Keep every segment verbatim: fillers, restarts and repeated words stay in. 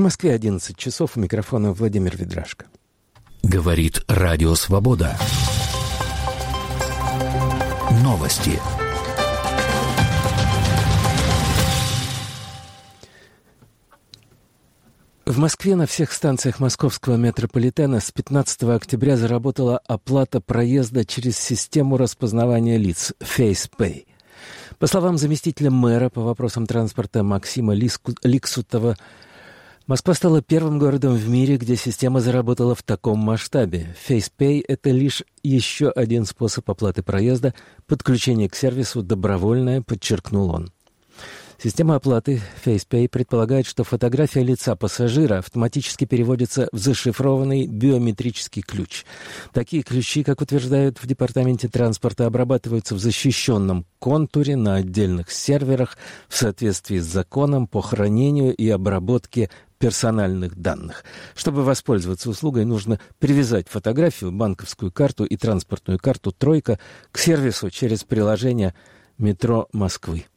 Москве одиннадцать часов, у микрофона Владимир Ведрашко. Говорит Радио Свобода. Новости. В Москве на всех станциях московского метрополитена с пятнадцатого октября заработала оплата проезда через систему распознавания лиц FacePay. По словам заместителя мэра по вопросам транспорта Максима Ликсутова, Москва стала первым городом в мире, где система заработала в таком масштабе. FacePay – это лишь еще один способ оплаты проезда, подключение к сервису добровольное, подчеркнул он. Система оплаты FacePay предполагает, что фотография лица пассажира автоматически переводится в зашифрованный биометрический ключ. Такие ключи, как утверждают в Департаменте транспорта, обрабатываются в защищенном контуре на отдельных серверах в соответствии с законом по хранению и обработке персональных данных. Чтобы воспользоваться услугой, нужно привязать фотографию, банковскую карту и транспортную карту «Тройка» к сервису через приложение «Метро Москвы».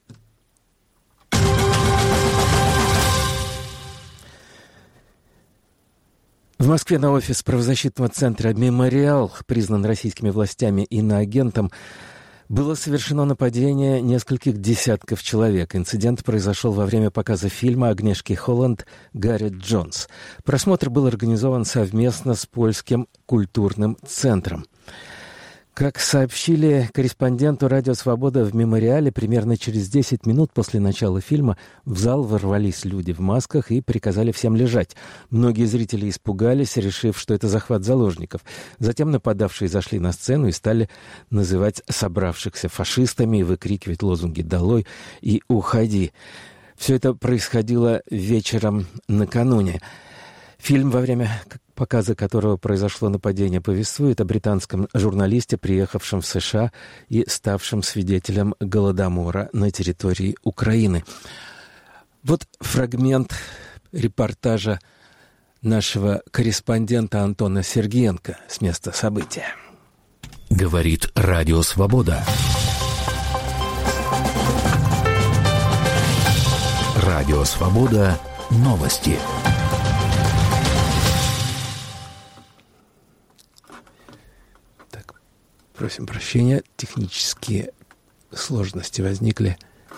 В Москве на офис правозащитного центра «Мемориал», признан российскими властями иноагентом, было совершено нападение нескольких десятков человек. Инцидент произошел во время показа фильма Агнешки Холланд «Гаррет Джонс». Просмотр был организован совместно с Польским культурным центром. Как сообщили корреспонденту «Радио Свобода» в «Мемориале», примерно через десять минут после начала фильма в зал ворвались люди в масках и приказали всем лежать. Многие зрители испугались, решив, что это захват заложников. Затем нападавшие зашли на сцену и стали называть собравшихся фашистами и выкрикивать лозунги «Долой» и «Уходи». Все это происходило вечером накануне. Фильм, во время показа которого произошло нападение, повествует о британском журналисте, приехавшем в США и ставшем свидетелем голодомора на территории Украины. Вот фрагмент репортажа нашего корреспондента Антона Сергеенко с места события. Говорит Радио Свобода. Радио Свобода. Новости. Просим прощения, технические сложности возникли.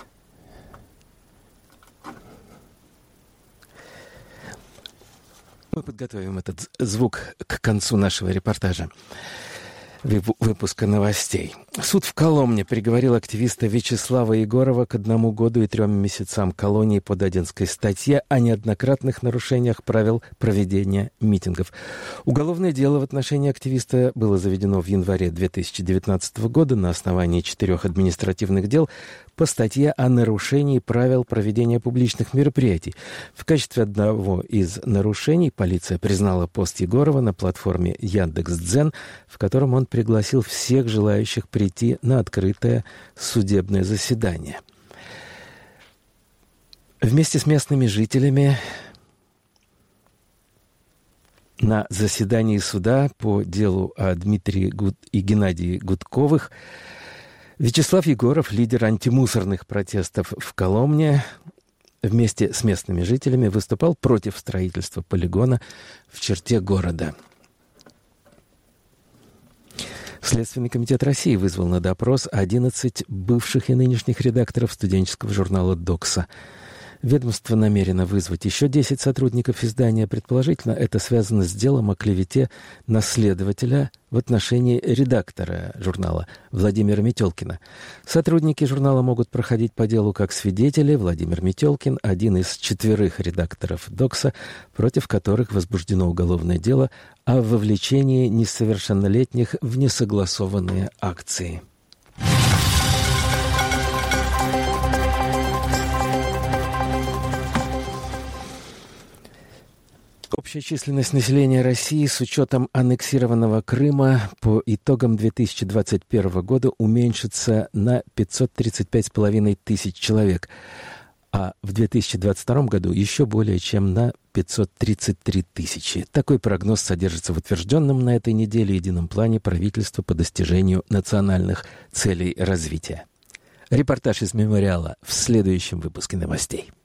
Мы подготовим этот звук к концу нашего репортажа, выпуска новостей. Суд в Коломне приговорил активиста Вячеслава Егорова к одному году и трем месяцам колонии по Дадинской статье о неоднократных нарушениях правил проведения митингов. Уголовное дело в отношении активиста было заведено в январе две тысячи девятнадцатого года на основании четырех административных дел по статье о нарушении правил проведения публичных мероприятий. В качестве одного из нарушений полиция признала пост Егорова на платформе Яндекс.Дзен, в котором он пригласил всех желающих прийти на открытое судебное заседание. Вместе с местными жителями на заседании суда по делу о Дмитрии Гуд... и Геннадии Гудковых Вячеслав Егоров, лидер антимусорных протестов в Коломне, вместе с местными жителями выступал против строительства полигона в черте города. Следственный комитет России вызвал на допрос одиннадцать бывших и нынешних редакторов студенческого журнала «Докса». Ведомство намерено вызвать еще десять сотрудников издания. Предположительно, это связано с делом о клевете на следователя в отношении редактора журнала Владимира Метелкина. Сотрудники журнала могут проходить по делу как свидетели. Владимир Метелкин – один из четверых редакторов «Докса», против которых возбуждено уголовное дело о вовлечении несовершеннолетних в несогласованные акции. Общая численность населения России с учетом аннексированного Крыма по итогам две тысячи двадцать первого года уменьшится на пятьсот тридцать пять с половиной тысяч человек, а в две тысячи двадцать втором году еще более чем на пятьсот тридцать три тысячи. Такой прогноз содержится в утвержденном на этой неделе едином плане правительства по достижению национальных целей развития. Репортаж из «Мемориала» в следующем выпуске новостей.